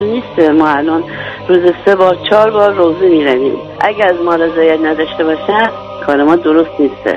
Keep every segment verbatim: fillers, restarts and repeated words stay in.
نیست. ما الان روز سه بار چهار بار روزه میرویم. اگه از ما رضایت نداشته باشن کار ما درست نیسته.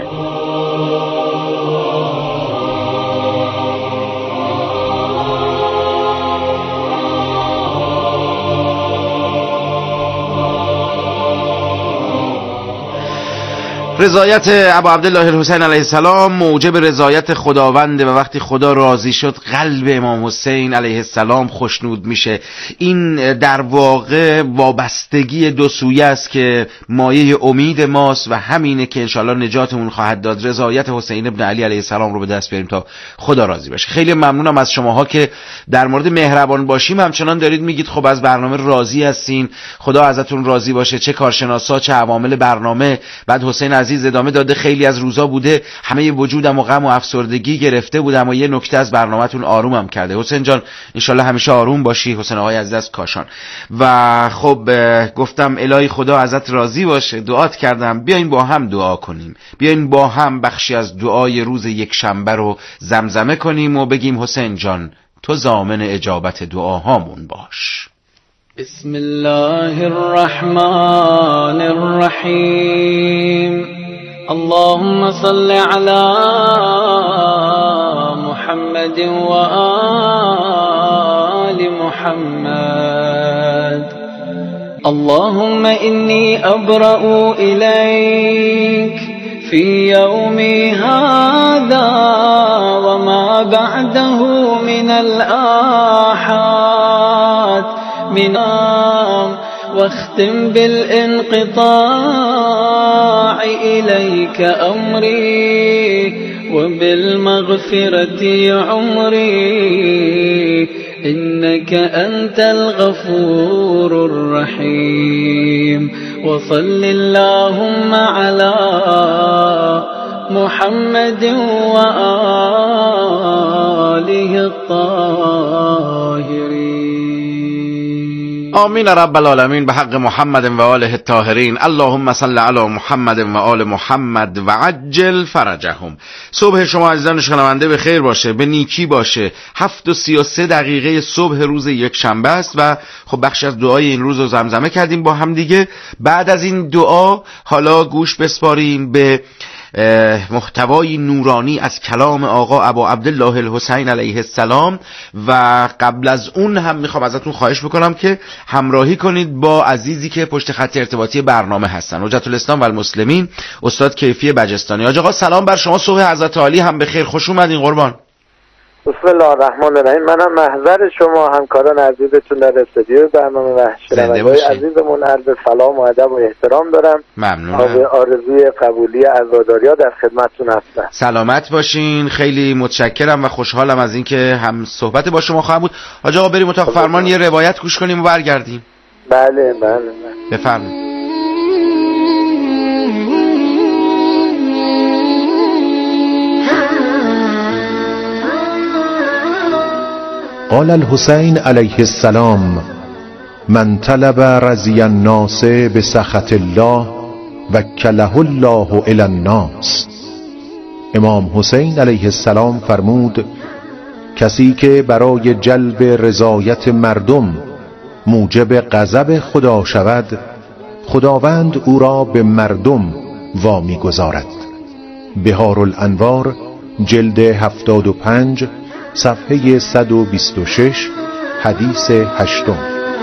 رضایت ابو عبدالله الحسین علیه السلام موجب رضایت خداونده و وقتی خدا راضی شد قلب امام حسین علیه السلام خوشنود میشه. این در واقع وابستگی دو سویه است که مایه امید ماست و همینه که انشالله نجاتمون خواهد داد. رضایت حسین ابن علی علیه السلام رو به دست بیاریم تا خدا راضی بشه. خیلی ممنونم از شماها که در مورد مهربان باشیم همچنان دارید میگید خب از برنامه راضی هستین، خدا ازتون راضی باشه. چه کارشناسا، چه عوامل برنامه. بعد حسین عزیز ادامه داده خیلی از روزا بوده همه وجودم و غم و افسردگی گرفته بودم و یه نکته از برنامه‌تون آرومم کرده. حسین جان انشالله همیشه آروم باشی. حسین آقای عزیز از کاشان. و خب گفتم الهی خدا ازت راضی باشه، دعات کردم. بیاین با هم دعا کنیم، بیاین با هم بخشی از دعای روز یک شنبه رو زمزمه کنیم و بگیم حسین جان تو ضامن اجابت دعاهامون باش. بسم الله الرحمن الرحیم. اللهم صل على محمد و آل محمد. اللهم إني أبرأ إليك في يومي هذا وما بعده من الآحاد من واختم بالانقطاع إليك أمري وبالمغفرة عمري إنك أنت الغفور الرحيم. وصل اللهم على محمد وآله الطاهرين. آمین رب العالمین. به حق محمد و آله الطاهرین. اللهم صل علی محمد و آل محمد و عجل فرجهم. صبح شما عزیزان شنونده به خیر باشه، به نیکی باشه. هفت و سی و سه دقیقه صبح روز یک شنبه است و خب بخش از دعای این روز رو زمزمه کردیم با هم دیگه. بعد از این دعا حالا گوش بسپاریم به محتوای نورانی از کلام آقا ابو عبدالله الحسین علیه السلام. و قبل از اون هم میخوام ازتون خواهش بکنم که همراهی کنید با عزیزی که پشت خط ارتباطی برنامه هستن، حجت الاسلام و المسلمین، استاد کیفی بجستانی. آقا سلام بر شما، صبح حضرت عالی هم به خیر، خوش اومدین قربان. بسم الله الرحمن الرحیم. منم محضر شما همکاران عزیزتون در استودیو برنامه و شنوندگان عزیزمون عرض سلام و ادب و احترام دارم. ممنونم. آرزوی قبولی عزاداریا در خدمتتون هستم. سلامت باشین. خیلی متشکرم و خوشحالم از اینکه هم صحبت با شما خواهم بود. حاج آقا بریم اتاق فرمان یه روایت گوش کنیم و برگردیم. بله بله, بله. بفرمایید. قال الحسین علیه السلام من طلب رضی الناس بسخط الله وکله الله الی الناس. امام حسین علیه السلام فرمود کسی که برای جلب رضایت مردم موجب غضب خدا شود خداوند او را به مردم وامی گذارد. بهار الانوار جلد هفتاد و پنج صفحه صد و بیست و شش حدیث هشتم.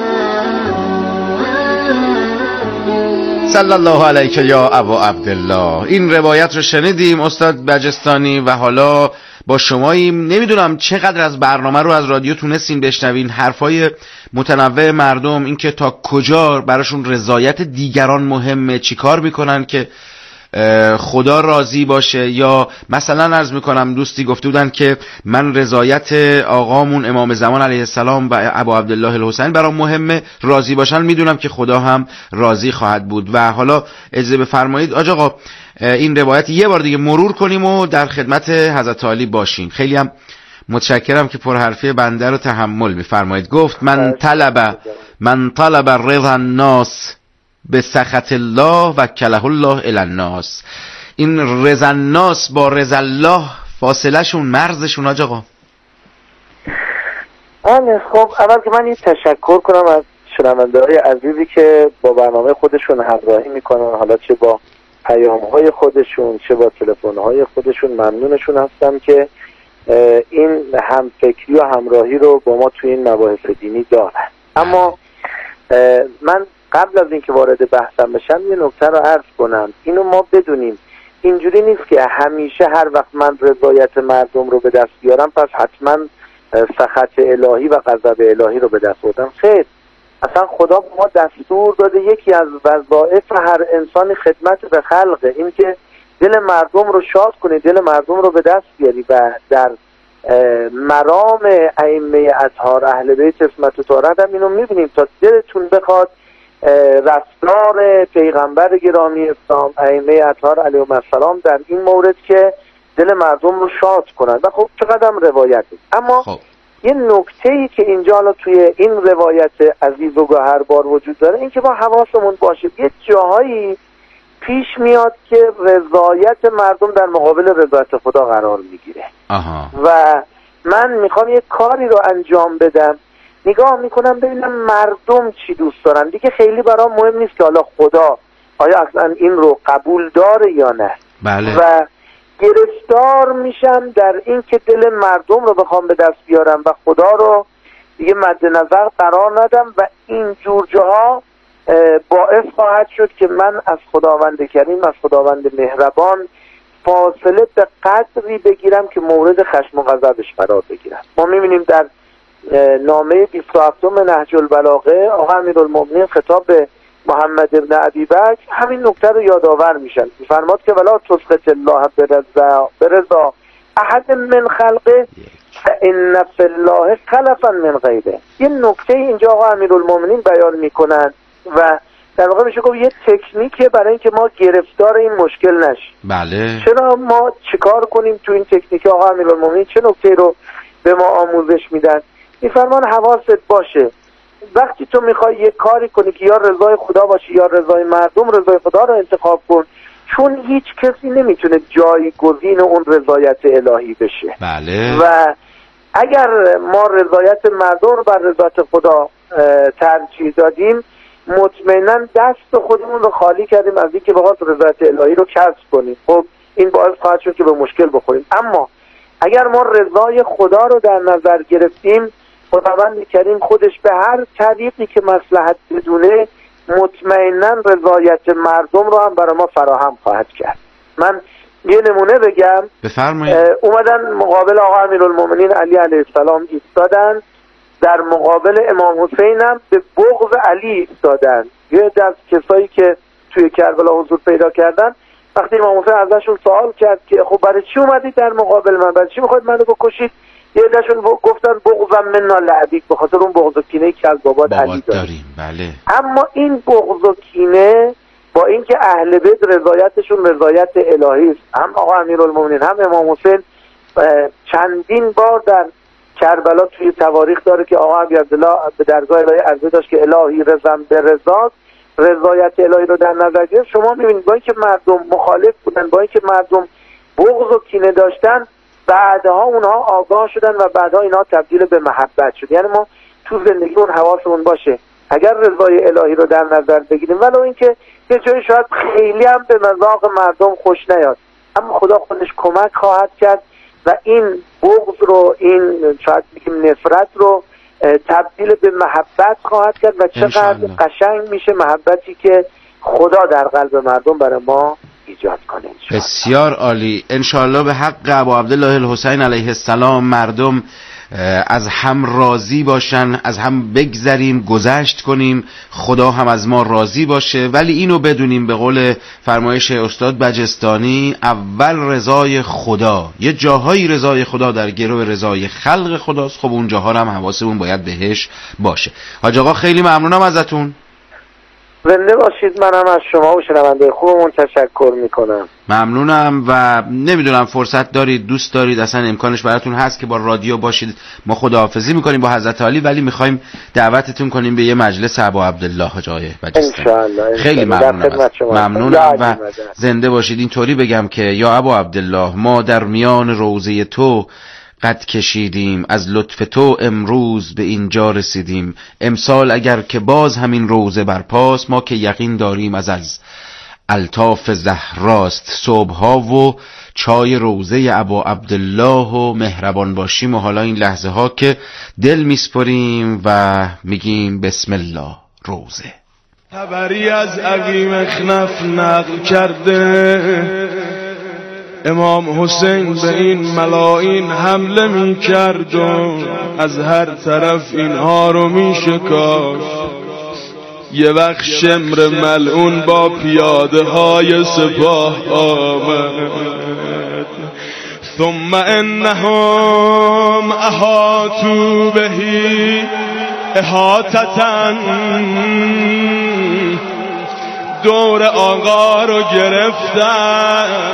صلی الله علیک یا ابا عبدالله. این روایت رو شنیدیم استاد بجستانی و حالا با شماییم. نمیدونم چقدر از برنامه رو از رادیو تونستین بشنوین. حرفای متنوع مردم، اینکه تا کجا براشون رضایت دیگران مهمه، چیکار میکنن که خدا راضی باشه. یا مثلا عرض میکنم دوستی گفته بودن که من رضایت آقامون امام زمان علیه السلام و ابو عبدالله الحسین برام مهمه، راضی باشن میدونم که خدا هم راضی خواهد بود. و حالا اجازه بفرمایید آج آقا این روایت یه بار دیگه مرور کنیم و در خدمت حضرت عالی باشیم. خیلی هم متشکرم که پرحرفی بنده رو تحمل میفرمایید. گفت من طلب من طلب رضا الناس به سخط الله و کله الله الی الناس. این رضا الناس با رضا الله فاصله شون، مرزشون آج آقا؟ بله خب اول که من یه تشکر کنم از شنونده‌های عزیزی که با برنامه خودشون همراهی میکنن، حالا چه با پیام‌های خودشون چه با تلفن‌های خودشون. ممنونشون هستم که این همفکری و همراهی رو با ما توی این مباحث دینی دارن. اما من قبل از اینکه وارد بحثم بشم یه نکته رو عرض کنم. اینو ما بدونیم اینجوری نیست که همیشه هر وقت من رضایت مردم رو به دست بیارم پس حتما سخط الهی و غضب الهی رو به دست بردم. خیر، اصلا خدا به ما دستور داده یکی از وظایف هر انسانی خدمت به خلقه، این که دل مردم رو شاد کنی، دل مردم رو به دست بیاری. و در مرام ائمه اطهار اهل بیت عصمت و طهارت هم اینو میبینیم تا دلتون بخواد رفتار پیغمبر گرامی اسلام ائمه اطهار علیهم السلام در این مورد که دل مردم رو شاد کنند. و خب چقدر روایته. اما خب. یه نکته‌ای که اینجا حالا توی این روایت عزیز و گوهربار وجود داره این که ما حواسمون باشه یه جاهایی پیش میاد که رضایت مردم در مقابل رضایت خدا قرار میگیره. و من میخوام یه کاری رو انجام بدم، نگاه میکنم ببینم مردم چی دوست دارن. دیگه خیلی برام مهم نیست که حالا خدا آیا اصلا این رو قبول داره یا نه. بله. و گرفتار میشم در این که دل مردم رو بخوام به دست بیارم و خدا رو دیگه مد نظر قرار ندم و این جور جاها باعث خواهد شد که من از خداوند کریم، از خداوند مهربان فاصله به قدری بگیرم که مورد خشم و غضبش قرار بگیرم. ما میبینیم در نامه بیست و هفتم نهج البلاغه آقا امیرالمؤمنین خطاب به محمد ابن ابی بکر همین نکته رو یادآور میشن. میفرماد که ولا تسخط الله برضا برضا احد من خلقه فان فی الله خلفا من غیره. یه نکته اینجا آقا امیرالمؤمنین بیان میکنن و در واقع میشه گفت یه تکنیکه برای اینکه ما گرفتار این مشکل نشیم. بله. چرا ما چیکار کنیم تو این تکنیک؟ آقا امیرالمؤمنین چه نکته رو به ما آموزش میدن؟ میفرمان حواست باشه وقتی تو میخوای یه کاری کنی که یا رضای خدا باشه یا رضای مردم، رضای خدا رو انتخاب کن، چون هیچ کسی نمیتونه جایگزین اون رضایت الهی بشه. بله. و اگر ما رضایت مردم رو بر رضایت خدا ترجیح دادیم مطمئنا دست خودمون رو خالی کردیم از اینکه بخواد رضایت الهی رو کسب کنیم. خب این باعث خواهد شد که به مشکل بخوریم. اما اگر ما رضای خدا رو در نظر گرفتیم خداوند کریم خودش به هر طریقی که مصلحت بدونه مطمئنا رضایت مردم رو هم برای ما فراهم خواهد کرد. من یه نمونه بگم. بفرمایید. اومدن مقابل آقا امیرالمؤمنین علی علیه السلام ایستادن، در مقابل امام حسین هم به بغض علی ایستادن. یه از کسایی که توی کربلا حضور پیدا کردن وقتی امام حسین ازشون سوال کرد که خب برای چی اومدید در مقابل من، برای چی میخواید منو بکشید، یه عده‌شون گفتن بغضم منا لعبیک، به خاطر اون بغض و کینه‌ای که از بابات علی داریم. بله. اما این بغض و کینه با اینکه اهل بیت رضایتشون رضایت الهی است، هم آقا امیرالمؤمنین هم امام حسین چندین بار در کربلا توی تواریخ داره که آقا ابی عبدالله به درگاه الهی عرضه داشت که الهی رضام به رضا، رضایت الهی رو در نظر گرفت. شما میبینید با اینکه مردم مخالف بودن، با اینکه مردم بغض و کینه داشتن، بعدها اونها آگاه شدن و بعدها اینها تبدیل به محبت شد. یعنی ما تو زندگی اون حواسمون باشه اگر رضای الهی رو در نظر بگیریم ولو اینکه یه جایی شاید خیلی هم به مذاق مردم خوش نیاد، اما خدا خودش کمک خواهد کرد و این بغض رو، این شاید بگیم نفرت رو تبدیل به محبت خواهد کرد و چقدر قشنگ میشه محبتی که خدا در قلب مردم برای ما ایجاد کنه. بسیار عالی. انشاءالله به حق ابو عبدالله الحسین علیه السلام مردم از هم راضی باشن، از هم بگذریم، گذشت کنیم، خدا هم از ما راضی باشه. ولی اینو بدونیم به قول فرمایش استاد بجستانی اول رضای خدا، یه جاهایی رضای خدا در گرو رضای خلق خداست، خب اون جاها هم حواسمون باید بهش باشه. حاج آقا خیلی ممنونم ازتون. زنده باشید. منم از شما و شنونده خوبمون تشکر میکنم. ممنونم و نمیدونم فرصت دارید، دوست دارید، اصلا امکانش براتون هست که با رادیو باشید. ما خداحافظی میکنیم با حضرت علی ولی میخوایم دعوتتون کنیم به یه مجلس ابو عبدالله حاج آقای بجستانی. خیلی ممنونم. ممنونم و زنده باشید. اینطوری بگم که یا ابو عبدالله ما در میان روضه تو قد کشیدیم، از لطف تو امروز به اینجا رسیدیم. امسال اگر که باز همین روزه برپاست، ما که یقین داریم از از الطاف زهراست. صبحها و چای روزه ابا عبدالله و مهربان باشیم و حالا این لحظه ها که دل میسپریم و میگیم بسم الله روزه. خبری از عقیم اخنف نقل کرده امام حسین به این ملاعین حمله می کرد و از هر طرف اینها رو می شکافت. یه وقت شمر ملعون با پیاده های سپاه آمد. ثم انهم احاطوا بهی احاطتن، دور آقا رو گرفتن.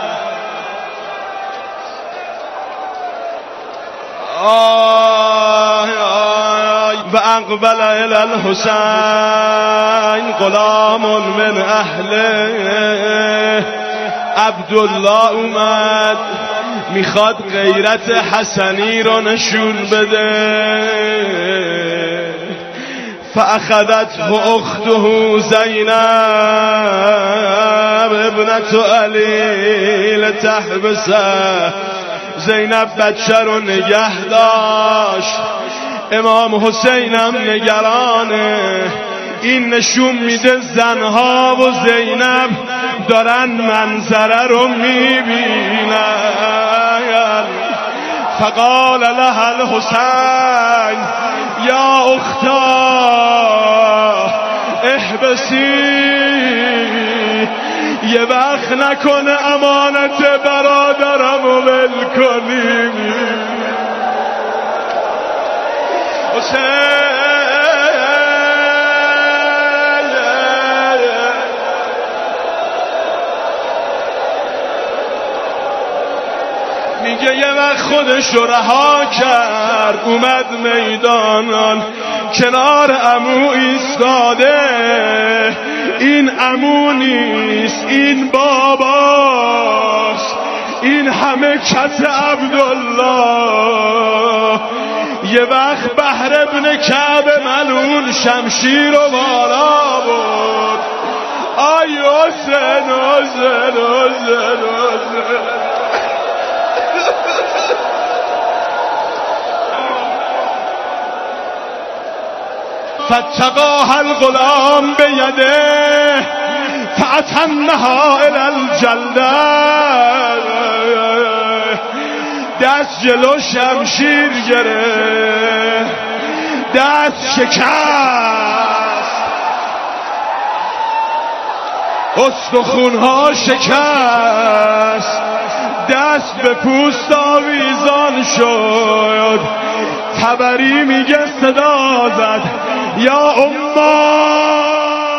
آی آی و اقبل الی الحسین غلام من اهله. عبدالله اومد میخواد غیرت حسنی رو نشون بده. فاخذته اخته زینب ابنت علی لتحبسه. زینب بچه رو نگه داشت. امام حسینم نگرانه. این نشون میده زنها و زینب دارن منظره رو میبینن. فقال لها الحسین یا اختا احبسی. یه وقت نکنه امانت برادرم و ول کنیم. حسین میگه یه وقت خودش رو رها کرد، اومد میدانان کنار عمو ایستاده. این عمو نیست، این باباست، این همه کت عبدالله. یه وقت بحر ابن کعب ملعون شمشیر و بالا بود. آی حسین حسین حسین حسین. فاتقاها الغلام بیده فاتنها الى الجلده. دست جلو شمشیر گرفت، دست شکست، استخونها شکست، دست به پوست آویزان شد. تبری میگه صدا زد یا اما.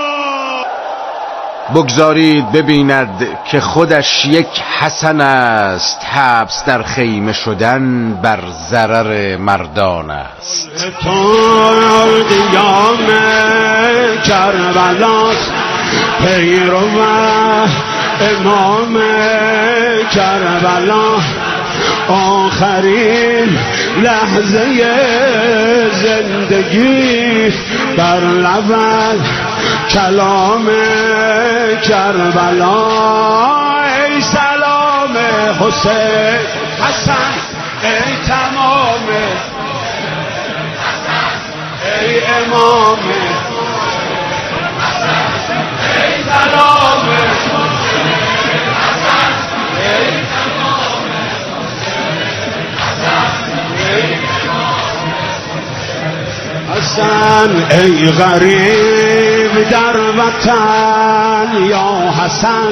بگذارید ببیند که خودش یک حسن است، حبس در خیمه شدن بر ضرر مردان است. تو قیام کربلاست، پیرو امام کربلا. آخرین لحظه زندگی بر لبت کلام کربلا. ای سلام حسین حسن، ای تمام ای امام ای سلام حسن. ای غریب در وطن یا حسن.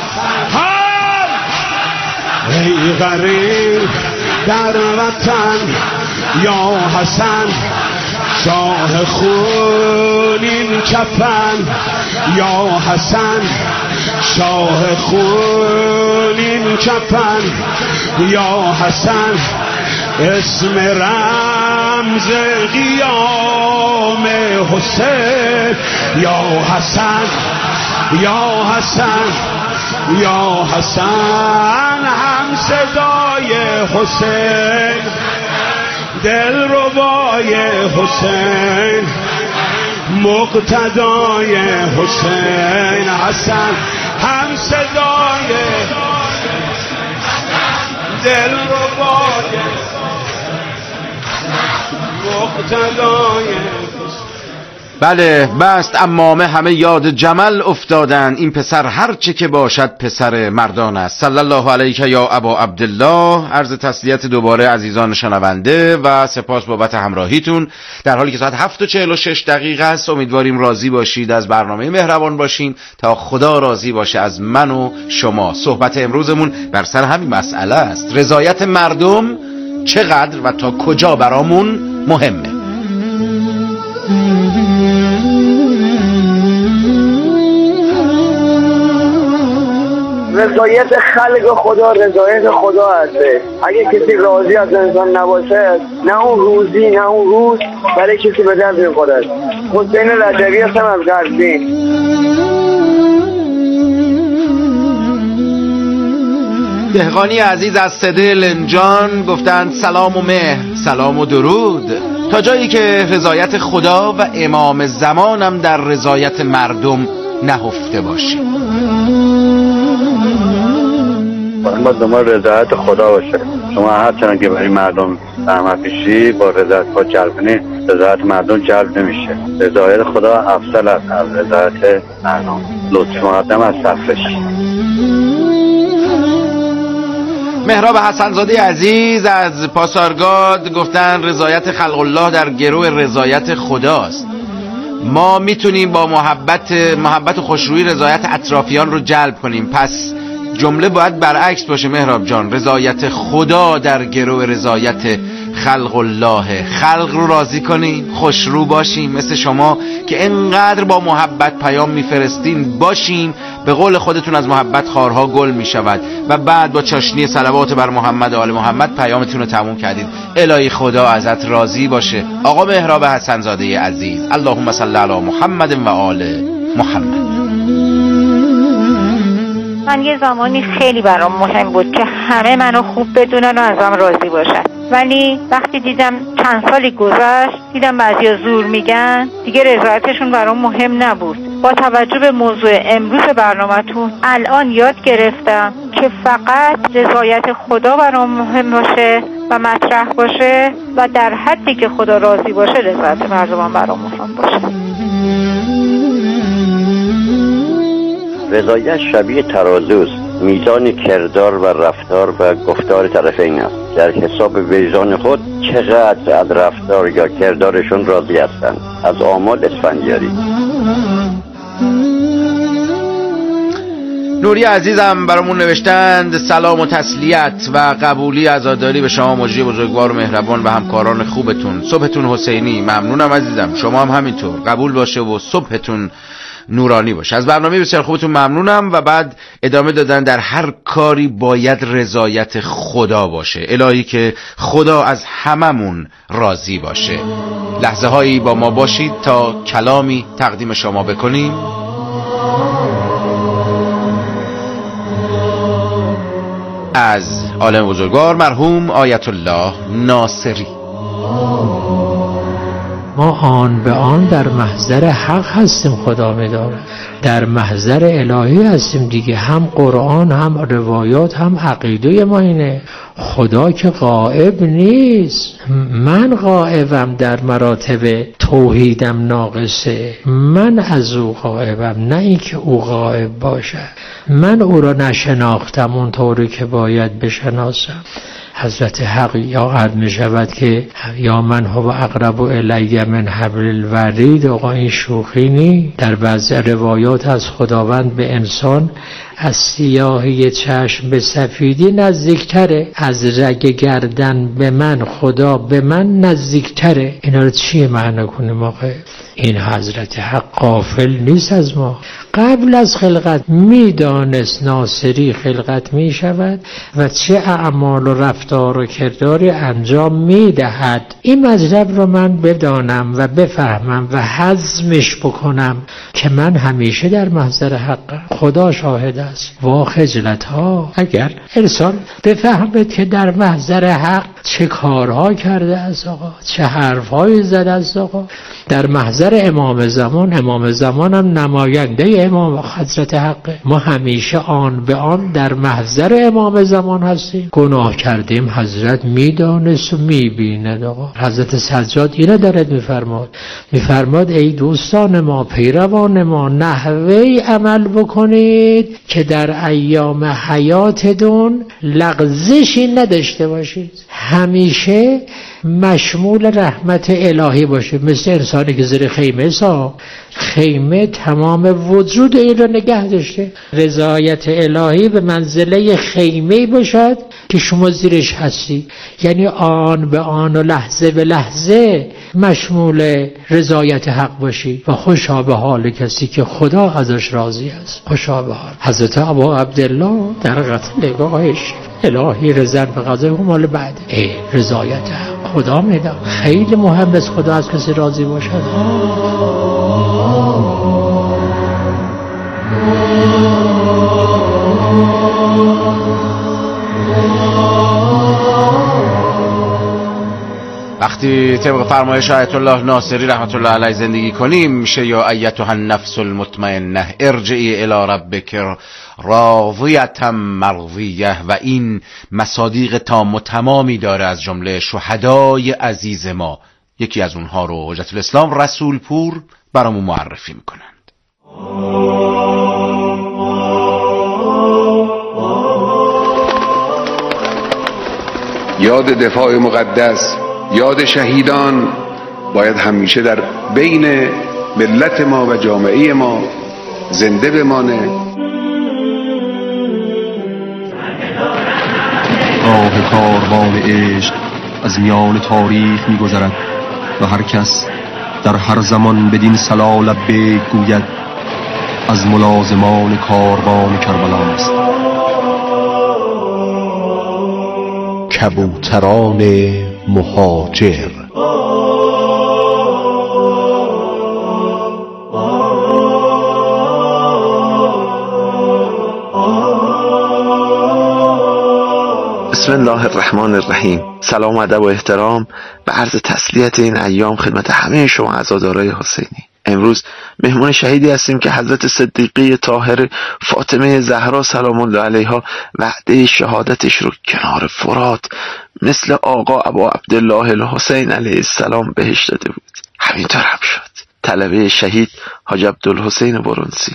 ای غریب در وطن یا حسن. شاه خونین کفن یا حسن. شاه خونین کفن یا حسن. اسم رمز قیام حسین یا حسن یا حسن یا حسن هم صدای حسین دل ربای حسین مقتدای حسین حسن هم صدای دل ربای مقتدای. بله بست امامه همه یاد جمل افتادن، این پسر هر چه که باشد پسر مردان است. صلی الله علیک یا ابا عبدالله. عرض تسلیت دوباره عزیزان شنونده و سپاس بابت همراهیتون در حالی که ساعت هفت و چهل و شش دقیقه است. امیدواریم راضی باشید از برنامه مهربان باشین تا خدا راضی باشه از من و شما. صحبت امروزمون بر سر همین مسئله است، رضایت مردم چقدر و تا کجا برامون مهمه. رضایت خلق خدا رضایت خدا هسته. اگه کسی راضی از انسان نباشه نه اون روزی نه اون روز برای کسی به درد میخوره. حسین رجبی هستم از غزنی. دهقانی عزیز از صده لنجان گفتند سلام و مهر، سلام و درود، تا جایی که رضایت خدا و امام زمانم در رضایت مردم نهفته باشه. ما دنبال رضایت خدا باشه. شما هر چند که برای مردم زحمت بکشی با رضایت خود جلب کنی، رضایت مردم جلب نمیشه. رضایت خدا افضل است از رضایت مردم. لطف مقدم از صفش. مهراب حسنزاده عزیز از پاسارگاد گفتن رضایت خلق الله در گروه رضایت خداست. ما میتونیم با محبت محبت و خوشرویی رضایت اطرافیان رو جلب کنیم، پس جمله باید برعکس باشه مهراب جان. رضایت خدا در گروه رضایت خلق الله. خلق رو راضی کنیم، خوشرو باشیم، مثل شما که انقدر با محبت پیام میفرستین باشیم. به قول خودتون از محبت خارها گل میشود و بعد با چاشنی صلوات بر محمد و آل محمد پیامتون رو تموم کردید. الهی خدا ازت راضی باشه. آقا مهراب حسنزاده عزیز، اللهم صل علی محمد و آل محمد. من یه زمانی خیلی برام مهم بود که همه منو خوب بدونن و ازم راضی باشن، ولی وقتی دیدم چند سالی گذشت دیدم بعضیا زور میگن، دیگه رضایتشون برام مهم نبود. با توجه به موضوع امروز برنامه‌تون الان یاد گرفتم که فقط رضایت خدا برام مهم باشه و مطرح باشه و در حدی که خدا راضی باشه رضایت مردم برام مهم باشه. رضایت شبیه ترازوست، میزان کردار و رفتار و گفتار طرفین است. در حساب ویژان خود چقدر از رفتار یا کردارشون راضی هستند. از آمال اسفندیاری. نوری عزیزم برامون نوشتند سلام و تسلیت و قبولی عزاداری به شما مجری بزرگوار و مهربان و همکاران خوبتون. صبحتون حسینی. ممنونم عزیزم، شما هم همینطور. قبول باشه و صبحتون نورانی باشه. از برنامه بسیار خوبتون ممنونم. و بعد ادامه دادن در هر کاری باید رضایت خدا باشه. الهی که خدا از هممون راضی باشه. لحظه هایی با ما باشید تا کلامی تقدیم شما بکنیم. از عالم بزرگوار مرحوم آیت الله ناصری. ما آن به آن در محضر حق هستیم، خدا می‌داند. در محضر الهی هستیم دیگه. هم قرآن هم روایات هم عقیده ما اینه. خدا که غائب نیست. من غائبم، در مراتب توحیدم ناقصه. من از او غائبم، نه اینکه او غائب باشه. من او را نشناختم اونطوری که باید بشناسم. حضرت حق یا عرض می شود که یا من هو اقرب الی من حبل الورید. آقا این شوخی نی. در بعض روایات از خداوند به انسان از سیاهی چشم به سفیدی نزدیکتره، از رگ گردن به من خدا به من نزدیکتره. اینا رو چی معنی کنیم آقا؟ این حضرت حق غافل نیست از ما. قبل از خلقت میدانست ناصری خلقت می شود و چه اعمال و رفتار و کرداری انجام می دهد. این مطلب رو من بدانم و بفهمم و هضمش بکنم که من همیشه در محضر حقم. خدا شاهد است. است. وا خجلت ها اگر انسان بفهمد که در محضر حق چه کارها کرده است آقا، چه حرفهایی زده است آقا. در محضر امام زمان، امام زمان هم نماینده امام حضرت حقه، ما همیشه آن به آن در محضر امام زمان هستیم. گناه کردیم حضرت میدانست و میبیند آقا. حضرت سجاد اینه دارد میفرماد، میفرماد ای دوستان ما، پیروان ما، نحوه عمل بکنید که در ایام حیاتتون لغزشی نداشته باشید، همیشه مشمول رحمت الهی باشه. مثل انسانی که زیر خیمه سا، خیمه تمام وجود این را نگه داشته. رضایت الهی به منزله خیمه باشد که شما زیرش هستی، یعنی آن به آن و لحظه به لحظه مشمول رضایت حق باشی و خوشا به حال کسی که خدا ازش راضی است. خوشا به حال حضرت ابا عبدالله در قتل نگاهش الهی رضا به قضای مال بعد ای رضایت حق خدا میدم. خیلی مهم است خدا از کسی راضی باشد. وقتی طبق فرمایش آیت الله ناصری رحمت الله علیه زندگی کنیم میشه یا ایتها النفس المطمئنه ارجعی الی ربک راضیة مرضیه، و این مصادیق تام و تمامی داره از جمله شهدای عزیز ما. یکی از اونها رو حجت الاسلام رسول پور برامون معرفی میکنند. یاد دفاع مقدس، یاد شهیدان باید همیشه در بین ملت ما و جامعه ما زنده بمانه. راه کاروان عشق از میان تاریخ می‌گذرد و هر کس در هر زمان بدین صلا لبیک گوید از ملازمان کاروان کربلا است. کبوتران مهاجر. بسم الله الرحمن الرحیم. سلام و ادب و احترام به عرض تسلیت این ایام خدمت همه شما عزادارای حسینی. امروز مهمان شهیدی هستیم که حضرت صدیقه طاهره فاطمه زهرا سلام الله علیها وعده شهادتش رو کنار فرات مثل آقا ابا عبدالله الحسین علیه السلام بهش داده بود. همینطور هم شد. طلبه شهید حاج عبدالحسین برونسی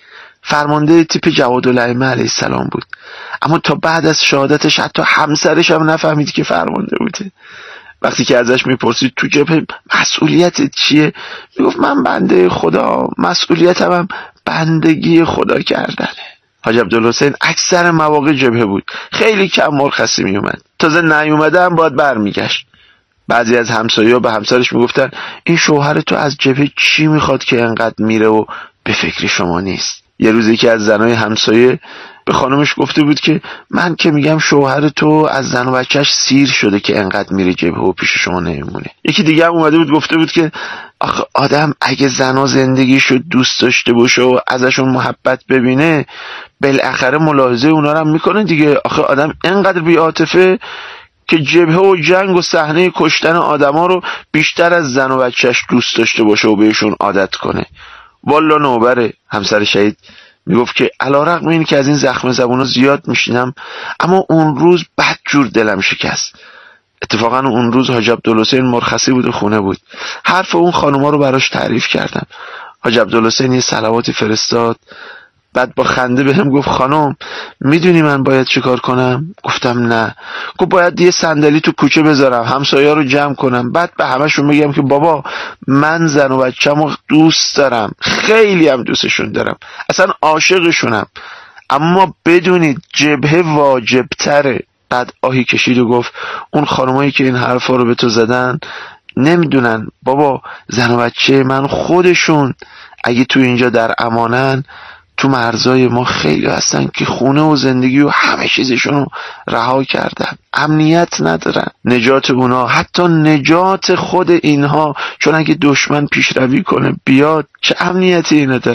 فرمانده تیپ جوادالائمه علیه السلام بود، اما تا بعد از شهادتش حتی همسرش هم نفهمید که فرمانده بوده. وقتی که ازش میپرسید تو جبهه مسئولیتت چیه، میگفت من بنده خدا، مسئولیتم هم بندگی خدا کردنه. حاج عبدالحسین اکثر مواقع جبهه بود، خیلی کم مرخصی میومد، تازه نیومده هم باید برمیگشت. بعضی از همسایه‌ها به همسرش میگفتن این شوهر تو از جبهه چی میخواد که انقدر میره و به فکر شما نیست. یه روزی که از زنای همسایه به خانمش گفته بود که من که میگم شوهر تو از زن و بچهش سیر شده که انقدر میره جبهه و پیش شما نمیمونه. یکی دیگه هم اومده بود گفته بود که آخه آدم اگه زنا زندگیشو دوست داشته باشه و ازشون محبت ببینه بالاخره ملاحظه اونا رو هم میکنه دیگه. آخه آدم انقدر بی‌عاطفه که جبهه و جنگ و صحنه کشتن آدما رو بیشتر از زن و بچهش دوست داشته باشه و بهشون عادت کنه. والا نوبره. همسر شهید میگفت که علیرغم این که از این زخم زبونا زیاد میشینم، اما اون روز بدجور دلم شکست. اتفاقا اون روز حاج عبدالحسین مرخصی بود و خونه بود. حرف اون خانوما رو براش تعریف کردم. حاج عبدالحسین یه صلواتی فرستاد، بعد با خنده بهم گفت خانم میدونی من باید چه کار کنم؟ گفتم نه. گفت باید یه صندلی تو کوچه بذارم، همسایه‌ها رو جمع کنم، بعد به همشون بگم که بابا من زن و بچه‌مو دوست دارم، خیلی هم دوستشون دارم، اصلا عاشقشونم، اما بدونید جبهه واجبتره. بعد آهی کشید و گفت اون خانمایی که این حرفا رو به تو زدن نمیدونن بابا زن و بچه من خودشون اگه تو اینجا در امانن، تو مرزای ما خیلی هستن که خونه و زندگی و همه چیزشون رو رها کردن، امنیت ندارن. نجات اونا، حتی نجات خود اینها، چون اگه دشمن پیشروی کنه بیاد چه امنیتی اینا دارن.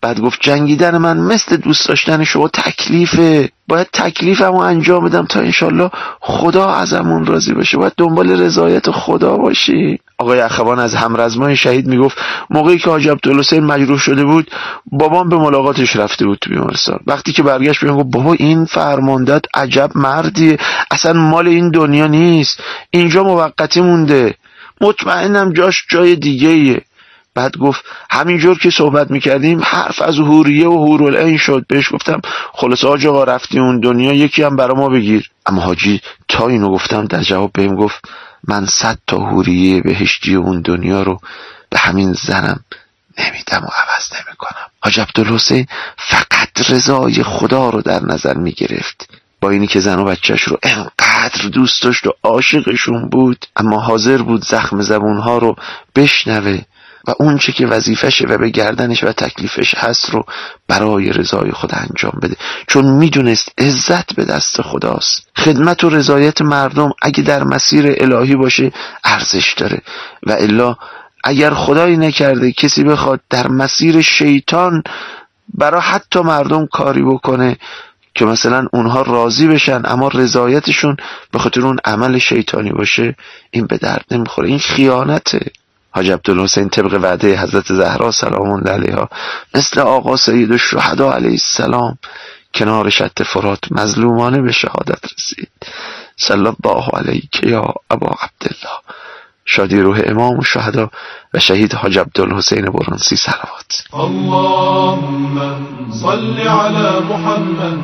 بعد گفت جنگیدن من مثل دوست داشتن شما تکلیفه، باید تکلیفمو انجام بدم تا انشالله خدا ازمون راضی باشه، باید دنبال رضایت خدا باشی. آقای اخوان از همرزمای شهید میگفت موقعی که حاج عبدالحسین مجروح شده بود بابام به ملاقاتش رفته بود تو بیمارستان. وقتی که برگشت بهم گفت بابا این فرماندهت عجب مردیه، اصلا مال این دنیا نیست، اینجا موقتی مونده، مطمئنم جاش جای دیگه ایه. بعد گفت همینجور که صحبت میکردیم حرف از حوریه و حورالعین شد. بهش گفتم خلاص حاج آقا رفتی اون دنیا یکی هم برا ما بگیر. اما حاجی تا اینو گفتم در جواب بهم گفت من صد تا حوریه بهشتی اون دنیا رو به همین زنم نمیدم و عوض نمیکنم. حاج عبدالحسین فقط رضای خدا رو در نظر میگرفت، با اینی که زن و بچهش رو انقدر دوست داشت و عاشقشون بود، اما حاضر بود زخم زبونها رو بشنوه و اون چه که وظیفشه و به گردنش و تکلیفش هست رو برای رضای خدا انجام بده، چون میدونست عزت به دست خداست. خدمت و رضایت مردم اگه در مسیر الهی باشه ارزش داره و الا اگر خدایی نکرده کسی بخواد در مسیر شیطان برای حتی مردم کاری بکنه که مثلا اونها راضی بشن اما رضایتشون به خاطر اون عمل شیطانی باشه، این به درد نمیخوره، این خیانته. حاج عبدالحسین طبق وعده حضرت زهرا سلام الله علیها مثل آقا سید الشهدا علیه السلام کنار شط فرات مظلومانه به شهادت رسید. صلی الله علیک یا ابا عبدالله. شادی روح امام و شهدا و شهید حاج عبدالحسین برانسی صلوات. اللهم صل علی محمد،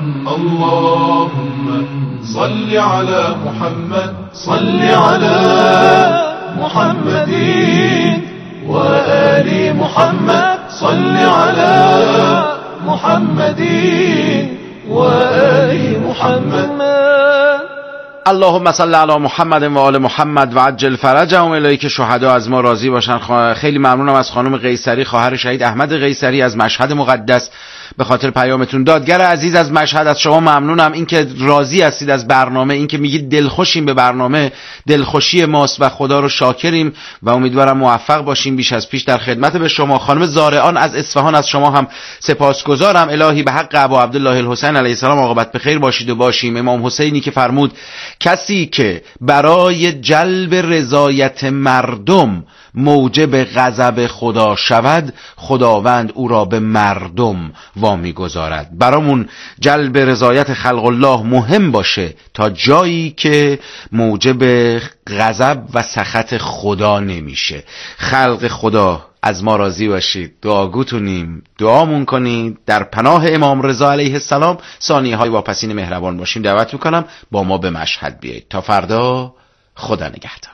اللهم صل علی محمد، صل علی محمد و آل محمد، صل علی محمد و آل محمد. اللهم صل علی محمد و آل محمد و عجل فرجهم. الهی که شهدا از ما راضی باشن. خیلی ممنونم از خانم قیصری خواهر شهید احمد قیصری از مشهد مقدس به خاطر پیامتون. دادگر عزیز از مشهد از شما ممنونم، اینکه راضی هستید از برنامه، اینکه میگید دلخوشیم به برنامه، دلخوشی ماست و خدا رو شاکریم و امیدوارم موفق باشیم بیش از پیش در خدمت به شما. خانم زارعان از اصفهان از شما هم سپاسگزارم. الهی به حق ابا عبدالله الحسین علیه السلام عاقبت بخیر باشید و باشیم. امام حسینی که فرمود کسی که برای جلب رضایت مردم موجب غضب خدا شود، خداوند او را به مردم وامی گذارد. برامون جلب رضایت خلق الله مهم باشه تا جایی که موجب غضب و سخط خدا نمیشه. خلق خدا از ما راضی باشید، دعاگوتونیم، دعامون کنید، در پناه امام رضا علیه السلام ثانیه های واپسین مهربان باشیم. دعوت میکنم با ما به مشهد بیایید. تا فردا، خدا نگهدار.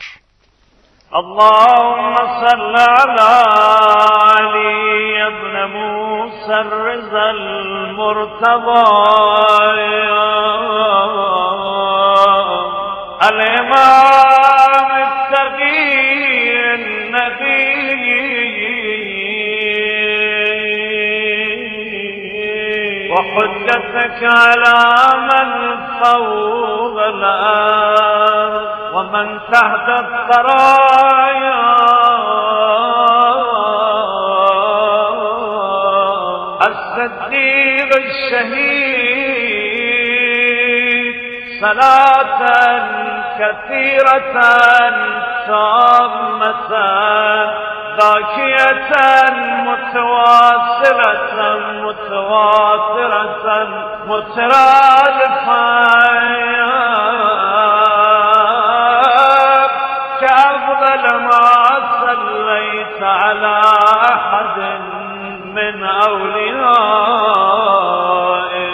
اللهم صل على علي ابن موسى الرضا المرتضى الإمام التقي النبي وحجتك على من فوق الأرض ومن تحت الثرايا الصديق الشهيد صلاة كثيرة تامة ذاكية متواصلة متواترة مترادفة كأفضل ما صليت على أحد من أوليائك.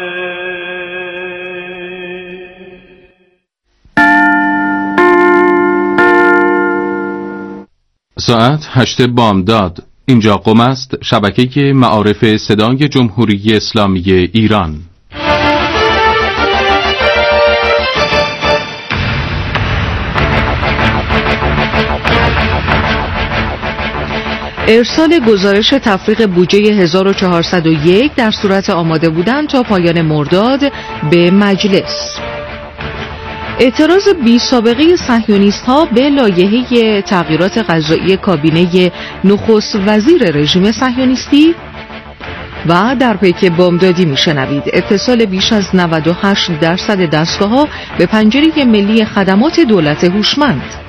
ساعت هشت بامداد. اینجا قم است، شبکه معارف صدای جمهوری اسلامی ایران. ارسال گزارش تفریغ بودجه هزار و چهارصد و یک در صورت آماده بودن تا پایان مرداد به مجلس. اعتراض بی سابقه صهیونیست‌ها به لایحه تغییرات قضایی کابینه نخست وزیر رژیم صهیونیستی. و در پیک بامدادی میشنوید. اتصال بیش از نود و هشت درصد دستگاه‌ها به پنجره ملی خدمات دولت هوشمند.